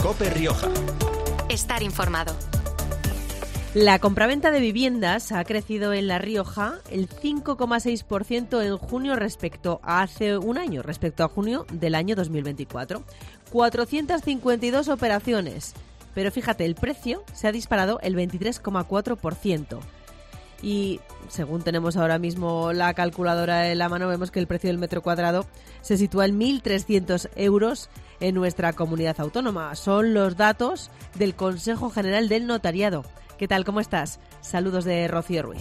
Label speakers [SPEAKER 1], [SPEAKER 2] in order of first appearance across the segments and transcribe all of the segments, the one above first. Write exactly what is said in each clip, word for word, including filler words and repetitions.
[SPEAKER 1] COPE Rioja.
[SPEAKER 2] Estar informado.
[SPEAKER 3] La compraventa de viviendas ha crecido en La Rioja el cinco coma seis por ciento en junio respecto a hace un año, respecto a junio del año dos mil veinticuatro. cuatrocientas cincuenta y dos operaciones, pero fíjate, el precio se ha disparado el veintitrés coma cuatro por ciento. Y según tenemos ahora mismo la calculadora en la mano, vemos que el precio del metro cuadrado se sitúa en mil trescientos euros en nuestra comunidad autónoma. Son los datos del Consejo General del Notariado. ¿Qué tal? ¿Cómo estás? Saludos de Rocío Ruiz.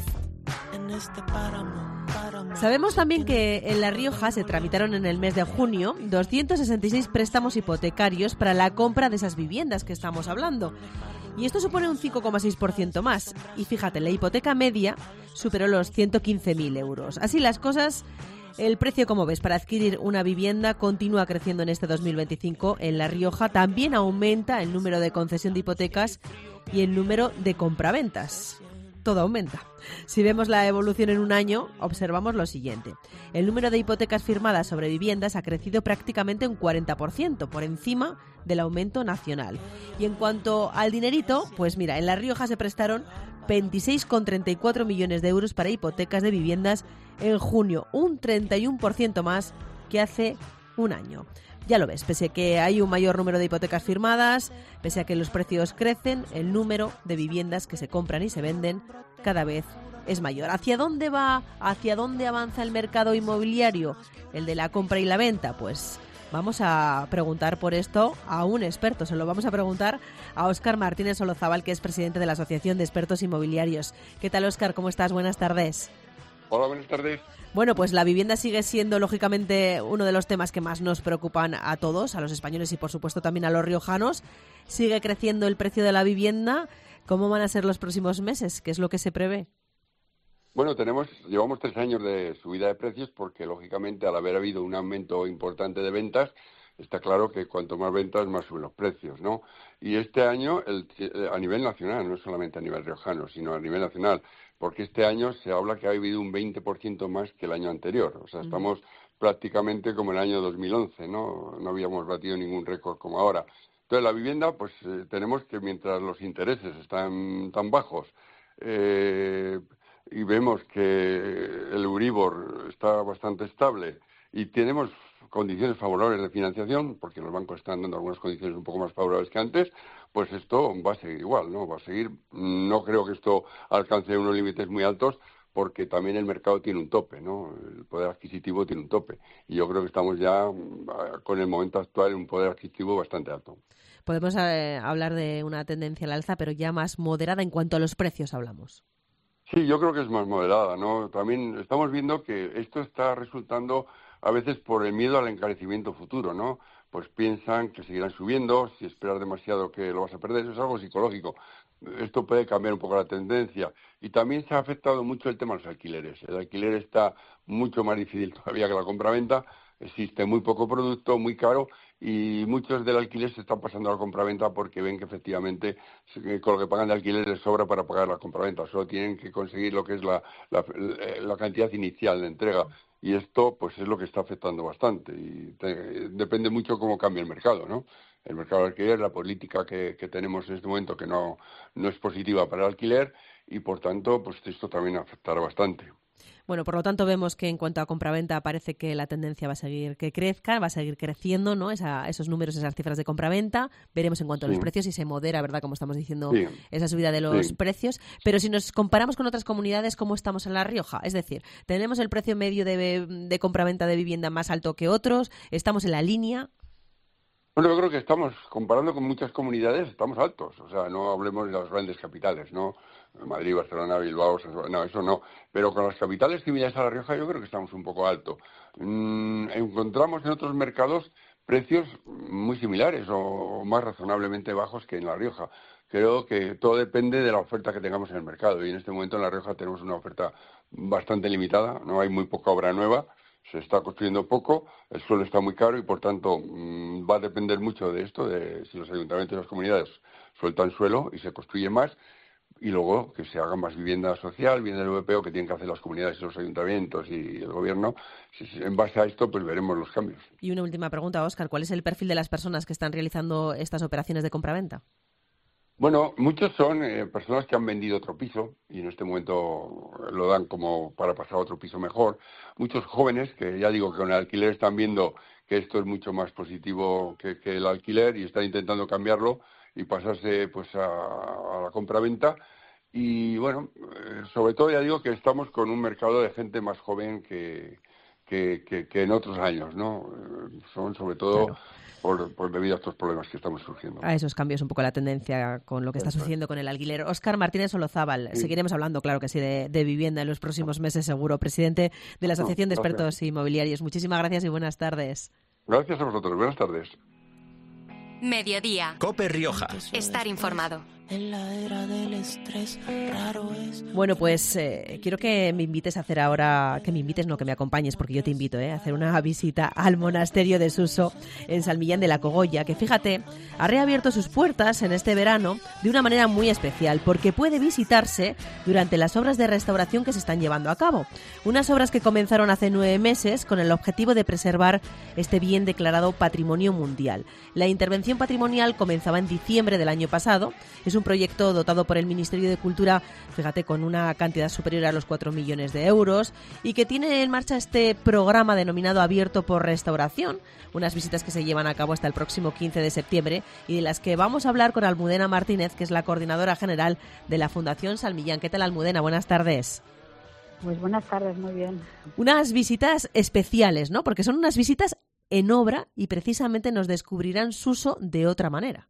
[SPEAKER 3] Sabemos también que en La Rioja se tramitaron en el mes de junio doscientos sesenta y seis préstamos hipotecarios para la compra de esas viviendas que estamos hablando. Y esto supone un cinco coma seis por ciento más. Y fíjate, la hipoteca media superó los ciento quince mil euros. Así las cosas, el precio, como ves, para adquirir una vivienda continúa creciendo en este dos mil veinticinco. En La Rioja también aumenta el número de concesión de hipotecas y el número de compraventas. Todo aumenta. Si vemos la evolución en un año, observamos lo siguiente. El número de hipotecas firmadas sobre viviendas ha crecido prácticamente un cuarenta por ciento, por encima del aumento nacional. Y en cuanto al dinerito, pues mira, en La Rioja se prestaron veintiséis coma treinta y cuatro millones de euros para hipotecas de viviendas en junio, un treinta y uno por ciento más que hace un año. Ya lo ves, pese a que hay un mayor número de hipotecas firmadas, pese a que los precios crecen, el número de viviendas que se compran y se venden cada vez es mayor. ¿Hacia dónde va? ¿Hacia dónde avanza el mercado inmobiliario? ¿El de la compra y la venta? Pues vamos a preguntar por esto a un experto. Se lo vamos a preguntar a Óscar Martínez Solozábal, que es presidente de la Asociación de Expertos Inmobiliarios. ¿Qué tal, Óscar? ¿Cómo estás? Buenas tardes.
[SPEAKER 4] Hola, buenas tardes.
[SPEAKER 3] Bueno, pues la vivienda sigue siendo, lógicamente, uno de los temas que más nos preocupan a todos, a los españoles y, por supuesto, también a los riojanos. Sigue creciendo el precio de la vivienda. ¿Cómo van a ser los próximos meses? ¿Qué es lo que se prevé?
[SPEAKER 4] Bueno, tenemos, llevamos tres años de subida de precios porque, lógicamente, al haber habido un aumento importante de ventas, está claro que cuanto más ventas, más suben los precios, ¿no? Y este año, el, a nivel nacional, no solamente a nivel riojano, sino a nivel nacional, porque este año se habla que ha habido un veinte por ciento más que el año anterior. O sea, estamos prácticamente como el año dos mil once, ¿no? No habíamos batido ningún récord como ahora. Entonces, la vivienda, pues eh, tenemos que mientras los intereses están tan bajos eh, y vemos que el Euribor está bastante estable y tenemos condiciones favorables de financiación, porque los bancos están dando algunas condiciones un poco más favorables que antes, pues esto va a seguir igual, ¿no? Va a seguir, no creo que esto alcance unos límites muy altos, porque también el mercado tiene un tope, ¿no? El poder adquisitivo tiene un tope. Y yo creo que estamos ya, con el momento actual, en un poder adquisitivo bastante alto.
[SPEAKER 3] Podemos eh, hablar de una tendencia al alza, pero ya más moderada en cuanto a los precios hablamos.
[SPEAKER 4] Sí, yo creo que es más moderada, ¿no? También estamos viendo que esto está resultando a veces por el miedo al encarecimiento futuro, ¿no? Pues piensan que seguirán subiendo, si esperas demasiado que lo vas a perder, eso es algo psicológico. Esto puede cambiar un poco la tendencia. Y también se ha afectado mucho el tema de los alquileres. El alquiler está mucho más difícil todavía que la compraventa, existe muy poco producto, muy caro, y muchos del alquiler se están pasando a la compraventa porque ven que efectivamente con lo que pagan de alquiler les sobra para pagar la compraventa. Solo tienen que conseguir lo que es la, la, la cantidad inicial de entrega. Y esto pues es lo que está afectando bastante y te, depende mucho cómo cambie el mercado, ¿no? El mercado de alquiler, la política que, que tenemos en este momento que no, no es positiva para el alquiler y por tanto pues esto también afectará bastante.
[SPEAKER 3] Bueno, por lo tanto vemos que en cuanto a compraventa parece que la tendencia va a seguir que crezca, va a seguir creciendo, ¿no? Esa, esos números, esas cifras de compraventa. Veremos en cuanto sí. a los precios si se modera, ¿verdad? Como estamos diciendo, sí. esa subida de los sí. precios. Pero si nos comparamos con otras comunidades, ¿cómo estamos en La Rioja? Es decir, ¿tenemos el precio medio de, de compraventa de vivienda más alto que otros? ¿Estamos en la línea?
[SPEAKER 4] Bueno, yo creo que estamos, comparando con muchas comunidades, estamos altos. O sea, no hablemos de las grandes capitales, ¿no? Madrid, Barcelona, Bilbao, no, eso no. Pero con las capitales similares a La Rioja yo creo que estamos un poco alto. Mm, encontramos en otros mercados precios muy similares o más razonablemente bajos que en La Rioja. Creo que todo depende de la oferta que tengamos en el mercado. Y en este momento en La Rioja tenemos una oferta bastante limitada, no hay muy poca obra nueva. Se está construyendo poco, el suelo está muy caro y, por tanto, mmm, va a depender mucho de esto, de si los ayuntamientos y las comunidades sueltan suelo y se construye más. y luego que se haga más vivienda social, viene el europeo, que tienen que hacer las comunidades y los ayuntamientos y el gobierno. En base a esto, pues veremos los cambios.
[SPEAKER 3] Y una última pregunta, Óscar, ¿cuál es el perfil de las personas que están realizando estas operaciones de compraventa?
[SPEAKER 4] Bueno, muchos son eh, personas que han vendido otro piso y en este momento lo dan como para pasar a otro piso mejor. Muchos jóvenes que ya digo que con el alquiler están viendo que esto es mucho más positivo que, que el alquiler y están intentando cambiarlo y pasarse pues a, a la compraventa. Y bueno, eh, sobre todo ya digo que estamos con un mercado de gente más joven que, que, que, que en otros años, ¿no? Eh, son sobre todo... Claro. Por, por debido a estos problemas que estamos surgiendo.
[SPEAKER 3] A esos cambios un poco la tendencia con lo que está sucediendo con el alquiler. Óscar Martínez Solozábal, sí. Seguiremos hablando, claro que sí, de, de vivienda en los próximos meses seguro. Presidente de la Asociación no, de Expertos Inmobiliarios. Muchísimas gracias y buenas tardes.
[SPEAKER 4] Gracias a vosotros. Buenas tardes.
[SPEAKER 2] Mediodía.
[SPEAKER 1] COPE Rioja.
[SPEAKER 2] Estar informado.
[SPEAKER 5] En la era del estrés, raro es.
[SPEAKER 3] Bueno, pues eh, quiero que me invites a hacer ahora, que me invites, no que me acompañes, porque yo te invito eh, a hacer una visita al monasterio de Suso en San Millán de la Cogolla, que fíjate, ha reabierto sus puertas en este verano de una manera muy especial, porque puede visitarse durante las obras de restauración que se están llevando a cabo. Unas obras que comenzaron hace nueve meses con el objetivo de preservar este bien declarado Patrimonio Mundial. La intervención patrimonial comenzaba en diciembre del año pasado. Es un proyecto dotado por el Ministerio de Cultura, fíjate, con una cantidad superior a los cuatro millones de euros y que tiene en marcha este programa denominado Abierto por Restauración, unas visitas que se llevan a cabo hasta el próximo quince de septiembre y de las que vamos a hablar con Almudena Martínez, que es la coordinadora general de la Fundación San Millán. ¿Qué tal, Almudena? Buenas tardes.
[SPEAKER 6] Pues buenas tardes, muy bien.
[SPEAKER 3] Unas visitas especiales, ¿no? Porque son unas visitas en obra y precisamente nos descubrirán Suso de otra manera.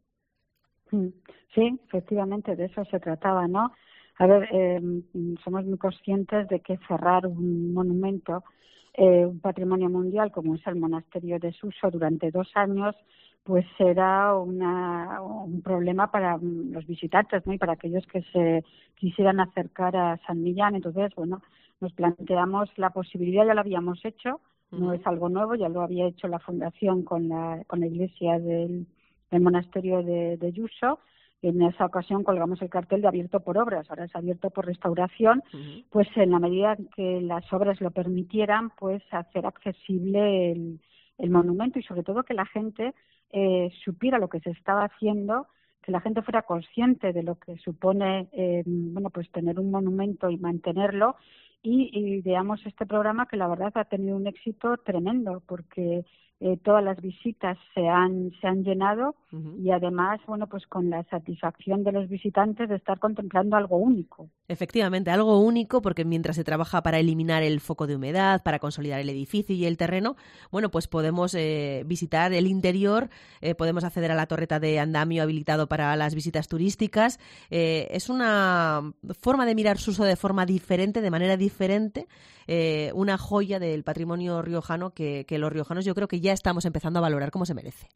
[SPEAKER 6] Sí, efectivamente, de eso se trataba, ¿no? A ver, eh, somos muy conscientes de que cerrar un monumento, eh, un patrimonio mundial como es el monasterio de Suso durante dos años, pues será una, un problema para los visitantes, ¿no? Y para aquellos que se quisieran acercar a San Millán. Entonces, bueno, nos planteamos la posibilidad, ya lo habíamos hecho, no es algo nuevo, ya lo había hecho la Fundación con la, con la iglesia del, del monasterio de, de Suso. En esa ocasión colgamos el cartel de abierto por obras, ahora es abierto por restauración, uh-huh. Pues en la medida que las obras lo permitieran, pues hacer accesible el, el monumento y sobre todo que la gente eh, supiera lo que se estaba haciendo, que la gente fuera consciente de lo que supone eh, bueno, pues tener un monumento y mantenerlo. Y, y ideamos este programa que la verdad ha tenido un éxito tremendo porque eh, todas las visitas se han se han llenado uh-huh. Y además, bueno, pues con la satisfacción de los visitantes de estar contemplando algo único.
[SPEAKER 3] Efectivamente, algo único porque mientras se trabaja para eliminar el foco de humedad, para consolidar el edificio y el terreno, bueno, pues podemos eh, visitar el interior, eh, podemos acceder a la torreta de andamio habilitado para las visitas turísticas. Eh, es una forma de mirar Suso de forma diferente, de manera diferente, eh, una joya del patrimonio riojano que, que los riojanos yo creo que ya estamos empezando a valorar como se merece.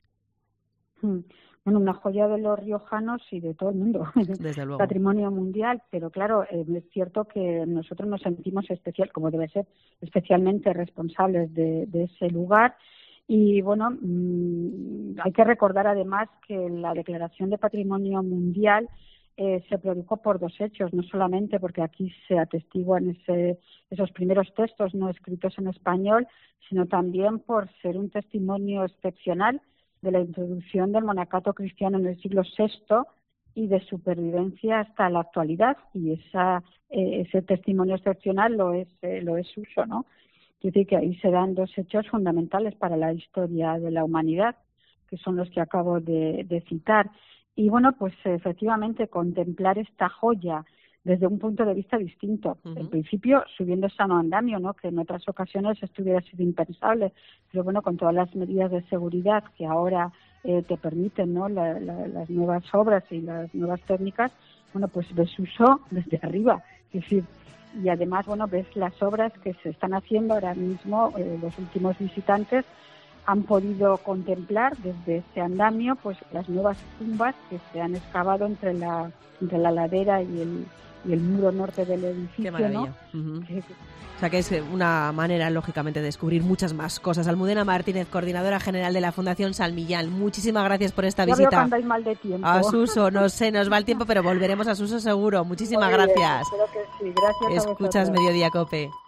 [SPEAKER 6] Bueno, una joya de los riojanos y de todo el mundo.
[SPEAKER 3] Desde luego.
[SPEAKER 6] Patrimonio mundial, pero claro, eh, es cierto que nosotros nos sentimos especial, como debe ser, especialmente responsables de, de ese lugar. Y bueno, mmm, hay que recordar además que la declaración de Patrimonio Mundial eh, se produjo por dos hechos, no solamente porque aquí se atestiguan ese, esos primeros textos no escritos en español, sino también por ser un testimonio excepcional de la introducción del monacato cristiano en el siglo sexto y de supervivencia hasta la actualidad, y esa eh, ese testimonio excepcional lo es eh, lo es Suso, ¿no? Quiere decir que ahí se dan dos hechos fundamentales para la historia de la humanidad, que son los que acabo de, de citar. Y bueno, pues efectivamente contemplar esta joya desde un punto de vista distinto. Uh-huh. En principio, subiendo sano andamio, ¿no? Que en otras ocasiones esto hubiera sido impensable. Pero bueno, con todas las medidas de seguridad que ahora eh, te permiten, ¿no? La, la, las nuevas obras y las nuevas técnicas, bueno, pues ves Suso desde arriba. Es decir, y además, bueno, ves las obras que se están haciendo ahora mismo. Eh, los últimos visitantes han podido contemplar desde ese andamio, pues las nuevas tumbas que se han excavado entre la entre la ladera y el y el muro norte del edificio.
[SPEAKER 3] Qué maravilla.
[SPEAKER 6] ¿no?
[SPEAKER 3] Uh-huh.
[SPEAKER 6] Sí.
[SPEAKER 3] O sea que es una manera, lógicamente, de descubrir muchas más cosas. Almudena Martínez, coordinadora general de la Fundación San Millán, muchísimas gracias por esta
[SPEAKER 6] ya
[SPEAKER 3] visita.
[SPEAKER 6] Veo que andáis mal de tiempo.
[SPEAKER 3] A Suso, no sé, nos va el tiempo, pero volveremos a Suso seguro. Muchísimas
[SPEAKER 6] Muy bien,
[SPEAKER 3] gracias.
[SPEAKER 6] espero que sí. Gracias a
[SPEAKER 3] Escuchas
[SPEAKER 6] vosotros.
[SPEAKER 3] Mediodía Cope.